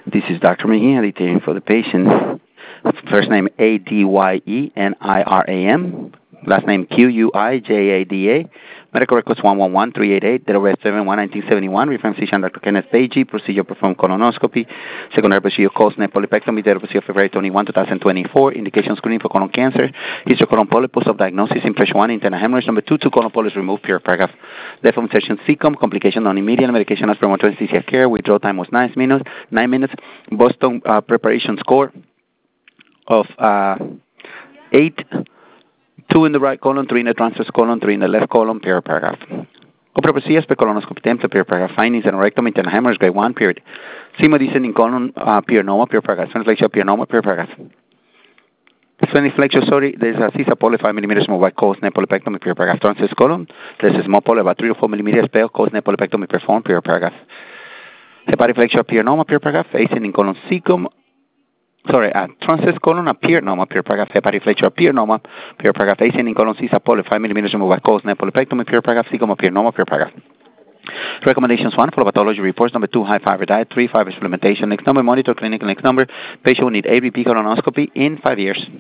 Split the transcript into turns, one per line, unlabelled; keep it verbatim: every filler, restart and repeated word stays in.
This is Doctor McGee, detained for the patient. First name A D Y E N I R A M. Last name Q U I J A D A. Medical records one one one three eight eight, date of birth seven one nineteen seventy-one. Reference physician Doctor Kenneth Beige. Procedure performed colonoscopy. Secondary procedure caused polypectomy. Date of procedure February twenty-first, twenty twenty-four. Indication screening for colon cancer. History of colon polyp. Post of diagnosis. Impression one. Internal hemorrhage. Number two. Two colon polyps removed. Pure paragraph. Left from insertion cecum. Complication non immediate. Medication as per anesthesia care. Withdrawal time was nine minutes. Nine minutes. Boston uh, preparation score of uh, eight. Two in the right colon, three in the transverse colon, three in the left colon, period, paragraph. Opera procedures per colonoscopy template, period, paragraph. Findings and rectum, internal hemorrhage, grade one, period. Simo descending colon, uh, pyrenoma, period, paragraph. Sphenoiflexion, pyrenoma, period, paragraph. Sphenoiflexion, sorry, there's a C I S A poly, five millimeters small white cause nepolypectomy, period, paragraph. Transverse colon, there's a small poly, about three to four millimeters pale, cause nepolypectomy performed, period, paragraph. Hepatic flexure, pyrenoma, period, paragraph. Ascending colon, cecum, sorry, uh, transverse colon, a pyrenoma, period, paragraph. Hepatic flexure, pyrenoma, period, paragraph. Ascending colon, C I S A poly, five millimeters small white cause nepolypectomy, period, paragraph. Cecum, pyrenoma, period, paragraph. Recommendations one, follow pathology reports. Number two, high fiber diet. Three, fiber supplementation. Next number, monitor clinical. Next number, patient will need A B P colonoscopy in five years.